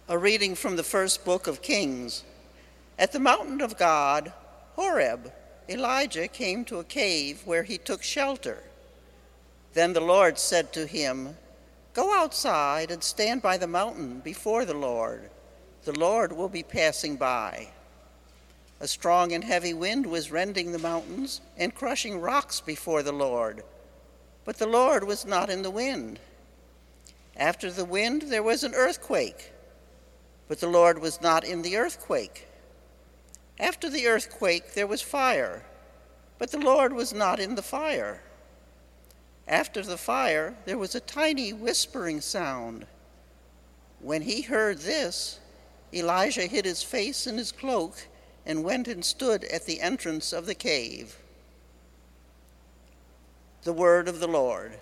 A reading from the first book of Kings. At the mountain of God, Horeb, Elijah came to a cave where he took shelter. Then the Lord said to him, "Go outside and stand by the mountain before the Lord. The Lord will be passing by." A strong and heavy wind was rending the mountains and crushing rocks before the Lord, but the Lord was not in the wind. After the wind there was an earthquake, but the Lord was not in the earthquake. After the earthquake there was fire, but the Lord was not in the fire. After the fire there was a tiny whispering sound. When he heard this, Elijah hid his face in his cloak and went and stood at the entrance of the cave. The word of the Lord.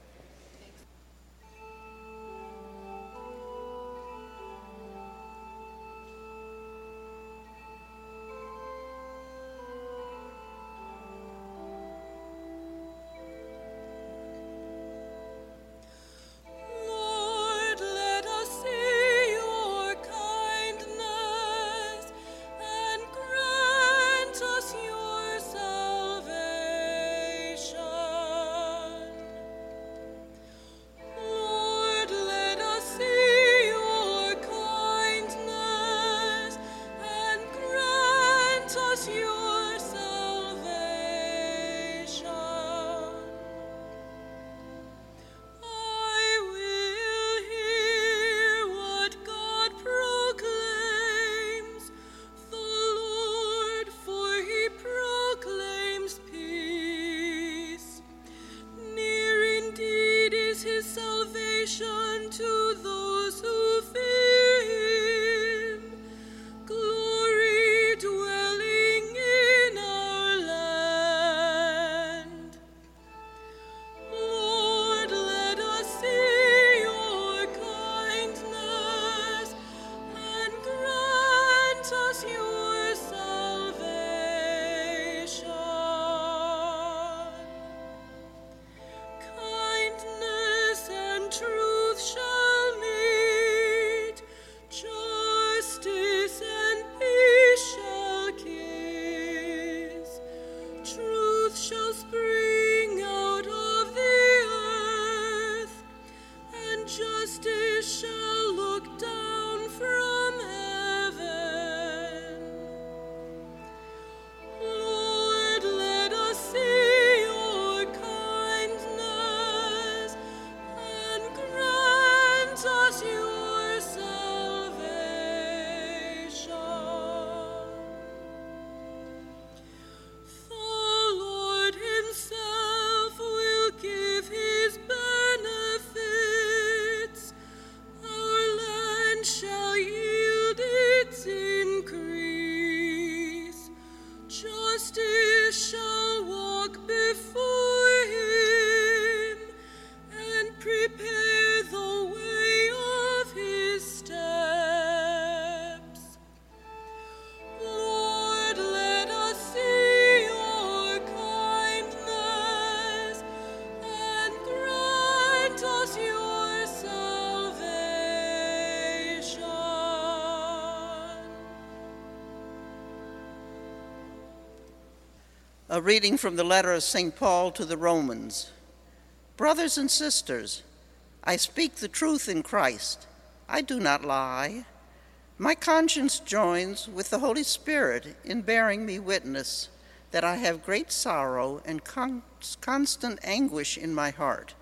A reading from the letter of St. Paul to the Romans. Brothers and sisters, I speak the truth in Christ. I do not lie. My conscience joins with the Holy Spirit in bearing me witness that I have great sorrow and constant anguish in my heart.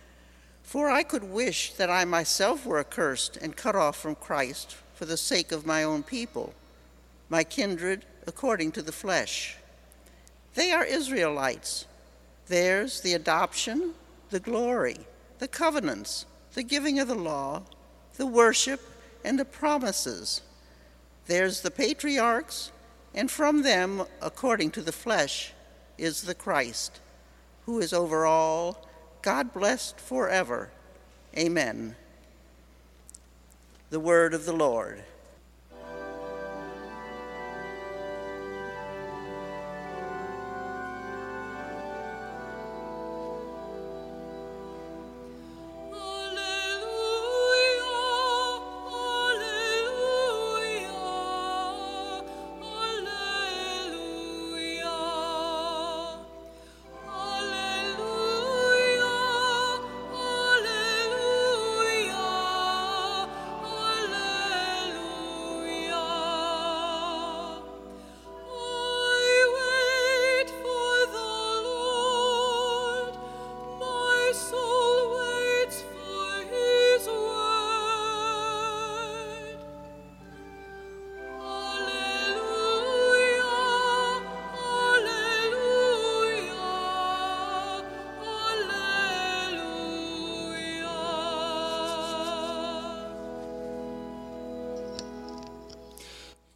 For I could wish that I myself were accursed and cut off from Christ for the sake of my own people, my kindred according to the flesh. They are Israelites. Theirs the adoption, the glory, the covenants, the giving of the law, the worship, and the promises. Theirs the patriarchs, and from them, according to the flesh, is the Christ, who is over all, God blessed forever. Amen. The word of the Lord. Alleluia, alleluia.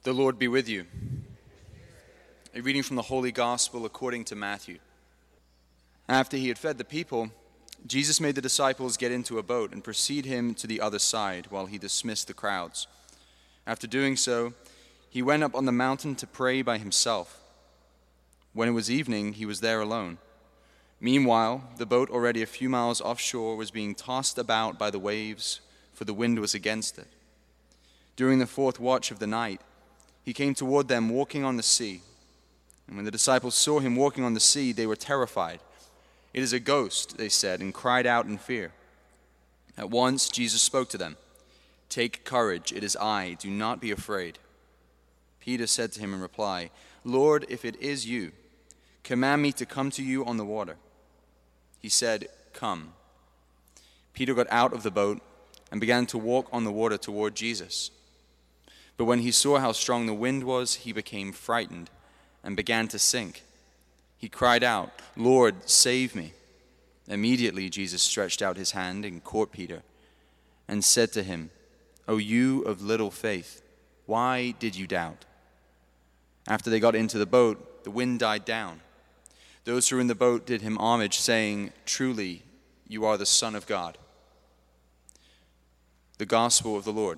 The Lord be with you. A reading from the Holy Gospel according to Matthew. After he had fed the people, Jesus made the disciples get into a boat and precede him to the other side while he dismissed the crowds. After doing so, he went up on the mountain to pray by himself. When it was evening, he was there alone. Meanwhile, the boat, already a few miles offshore, was being tossed about by the waves, for the wind was against it. During the fourth watch of the night, he came toward them walking on the sea. And when the disciples saw him walking on the sea, they were terrified. "It is a ghost," they said, and cried out in fear. At once Jesus spoke to them. "Take courage, it is I, do not be afraid." Peter said to him in reply, "Lord, if it is you, command me to come to you on the water." He said, "Come." Peter got out of the boat and began to walk on the water toward Jesus. But when he saw how strong the wind was, he became frightened and began to sink. He cried out, "Lord, save me." Immediately Jesus stretched out his hand and caught Peter and said to him, "O you of little faith, why did you doubt?" After they got into the boat, the wind died down. Those who were in the boat did him homage, saying, "Truly, you are the Son of God." The Gospel of the Lord.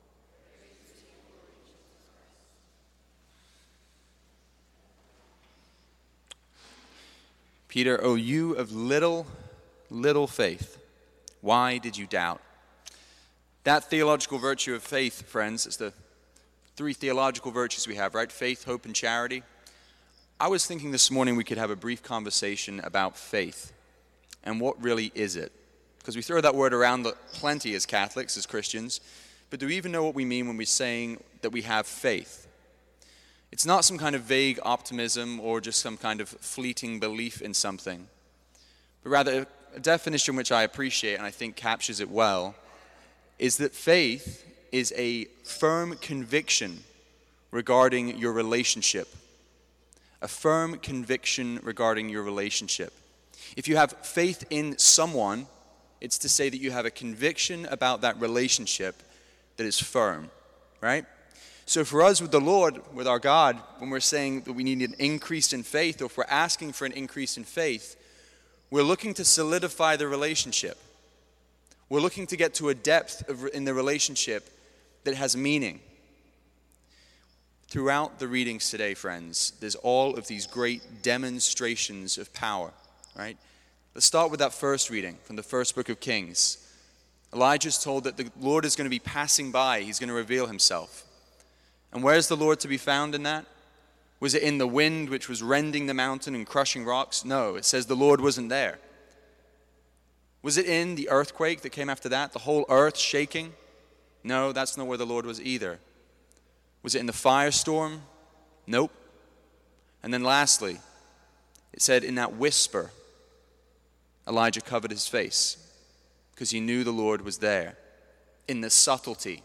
Peter, O you of little faith, why did you doubt? That theological virtue of faith, friends, is the three theological virtues we have, right? Faith, hope, and charity. I was thinking this morning we could have a brief conversation about faith and what really is it? Because we throw that word around plenty as Catholics, as Christians, but do we even know what we mean when we're saying that we have faith? It's not some kind of vague optimism or just some kind of fleeting belief in something, but rather a definition which I appreciate and I think captures it well is that faith is a firm conviction regarding your relationship. A firm conviction regarding your relationship. If you have faith in someone, it's to say that you have a conviction about that relationship that is firm, right? So for us with the Lord, with our God, when we're saying that we need an increase in faith, or if we're asking for an increase in faith, we're looking to solidify the relationship. We're looking to get to a depth in the relationship that has meaning. Throughout the readings today, friends, there's all of these great demonstrations of power, right? Let's start with that first reading from the first book of Kings. Elijah's told that the Lord is going to be passing by. He's going to reveal himself. And where's the Lord to be found in that? Was it in the wind which was rending the mountain and crushing rocks? No, it says the Lord wasn't there. Was it in the earthquake that came after that, the whole earth shaking? No, that's not where the Lord was either. Was it in the firestorm? Nope. And then lastly, it said in that whisper, Elijah covered his face because he knew the Lord was there. In the subtlety.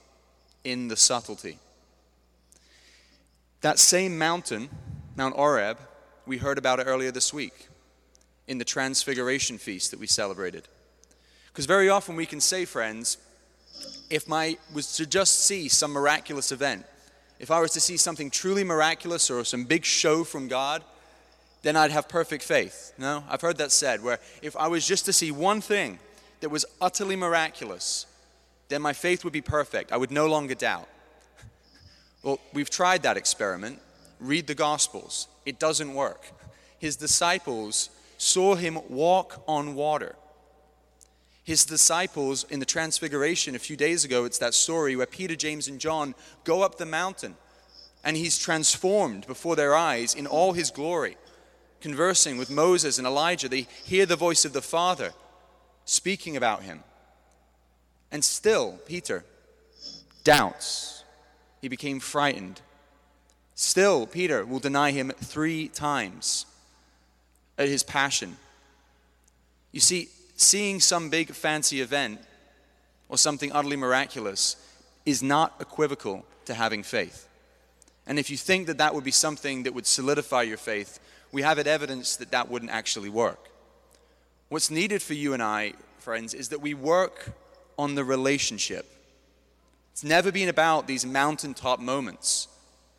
That same mountain, Mount Oreb, we heard about it earlier this week in the Transfiguration feast that we celebrated. Because very often we can say, friends, if I was to just see some miraculous event, if I was to see something truly miraculous or some big show from God, then I'd have perfect faith. No, I've heard that said, where if I was just to see one thing that was utterly miraculous, then my faith would be perfect. I would no longer doubt. Well, we've tried that experiment. Read the Gospels. It doesn't work. His disciples saw him walk on water. His disciples in the Transfiguration a few days ago, it's that story where Peter, James, and John go up the mountain and he's transformed before their eyes in all his glory. Conversing with Moses and Elijah, they hear the voice of the Father speaking about him. And still, Peter doubts. He became frightened. Still, Peter will deny him 3 times at his passion. You see, seeing some big fancy event or something utterly miraculous is not equivocal to having faith. And if you think that that would be something that would solidify your faith, we have evidence that that wouldn't actually work. What's needed for you and I, friends, is that we work on the relationship. It's never been about these mountaintop moments.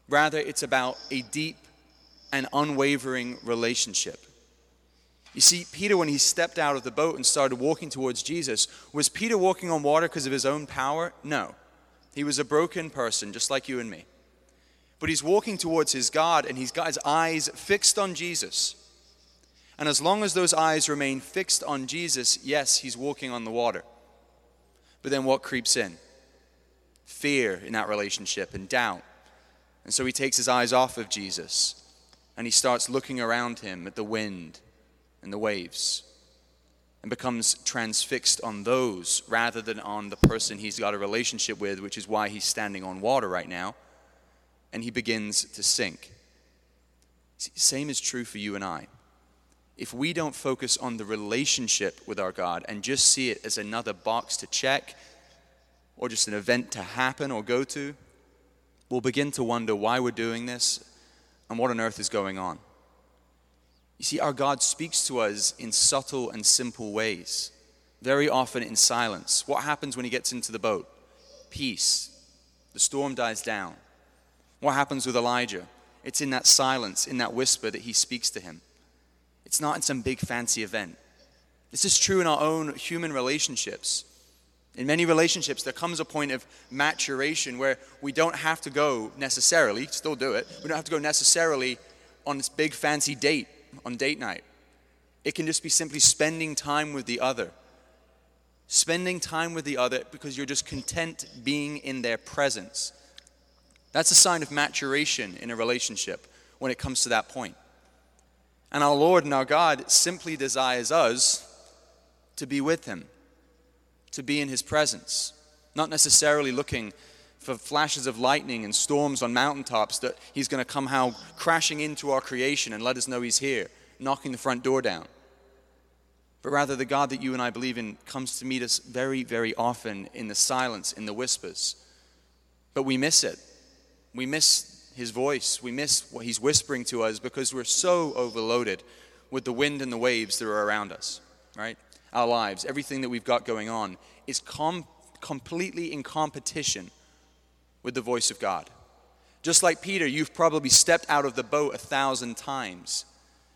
Rather, it's about a deep and unwavering relationship. You see, Peter, when he stepped out of the boat and started walking towards Jesus, was Peter walking on water because of his own power? No. He was a broken person, just like you and me. But he's walking towards his God, and he's got his eyes fixed on Jesus. And as long as those eyes remain fixed on Jesus, yes, he's walking on the water. But then what creeps in? Fear in that relationship and doubt. And so he takes his eyes off of Jesus, and he starts looking around him at the wind and the waves, and becomes transfixed on those rather than on the person he's got a relationship with, which is why he's standing on water right now, and he begins to sink. See, same is true for you and I. If we don't focus on the relationship with our God and just see it as another box to check or just an event to happen or go to, we'll begin to wonder why we're doing this and what on earth is going on. You see, our God speaks to us in subtle and simple ways, very often in silence. What happens when he gets into the boat? Peace. The storm dies down. What happens with Elijah? It's in that silence, in that whisper that he speaks to him. It's not in some big fancy event. This is true in our own human relationships. In many relationships, there comes a point of maturation where we don't have to go necessarily, still do it, we don't have to go necessarily on this big fancy date, on date night. It can just be simply spending time with the other. Spending time with the other because you're just content being in their presence. That's a sign of maturation in a relationship when it comes to that point. And our Lord and our God simply desires us to be with him, to be in his presence, not necessarily looking for flashes of lightning and storms on mountaintops that he's going to come how crashing into our creation and let us know he's here, knocking the front door down. But rather, the God that you and I believe in comes to meet us very, very often in the silence, in the whispers. But we miss it. We miss his voice. We miss what he's whispering to us because we're so overloaded with the wind and the waves that are around us, right? Our lives, everything that we've got going on is completely in competition with the voice of God. Just like Peter, you've probably stepped out of the boat 1,000 times.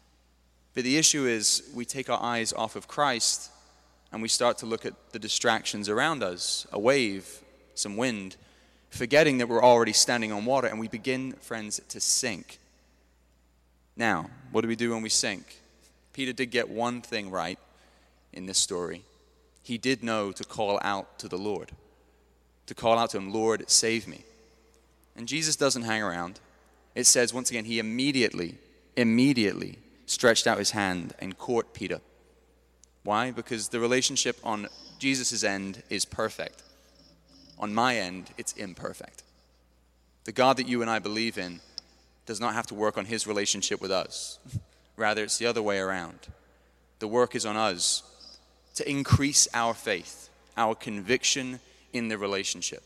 But the issue is we take our eyes off of Christ and we start to look at the distractions around us, a wave, some wind, forgetting that we're already standing on water, and we begin, friends, to sink. Now, what do we do when we sink? Peter did get one thing right in this story. He did know to call out to the Lord, to call out to him, Lord, save me. And Jesus doesn't hang around. It says, once again, he immediately stretched out his hand and caught Peter. Why? Because the relationship on Jesus' end is perfect. On my end, it's imperfect. The God that you and I believe in does not have to work on his relationship with us. Rather, it's the other way around. The work is on us to increase our faith, our conviction in the relationship.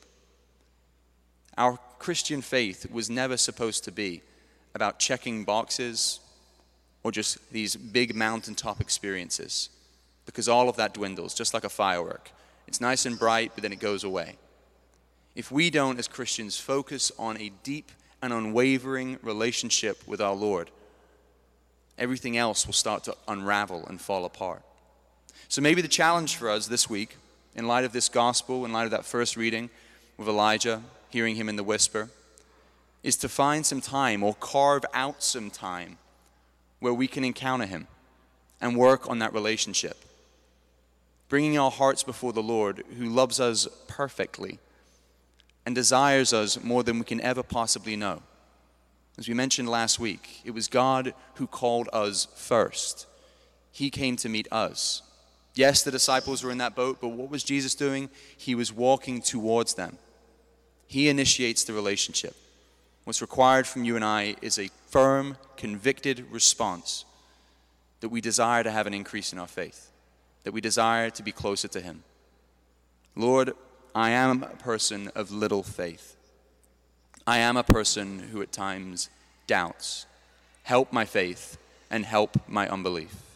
Our Christian faith was never supposed to be about checking boxes or just these big mountaintop experiences, because all of that dwindles just like a firework. It's nice and bright, but then it goes away. If we don't, as Christians, focus on a deep and unwavering relationship with our Lord, everything else will start to unravel and fall apart. So maybe the challenge for us this week, in light of this gospel, in light of that first reading with Elijah, hearing him in the whisper, is to find some time or carve out some time where we can encounter him and work on that relationship. Bringing our hearts before the Lord, who loves us perfectly and desires us more than we can ever possibly know. As we mentioned last week, it was God who called us first. He came to meet us. Yes, the disciples were in that boat, but what was Jesus doing? He was walking towards them. He initiates the relationship. What's required from you and I is a firm, convicted response that we desire to have an increase in our faith, that we desire to be closer to him. Lord, I am a person of little faith. I am a person who at times doubts. Help my faith and help my unbelief.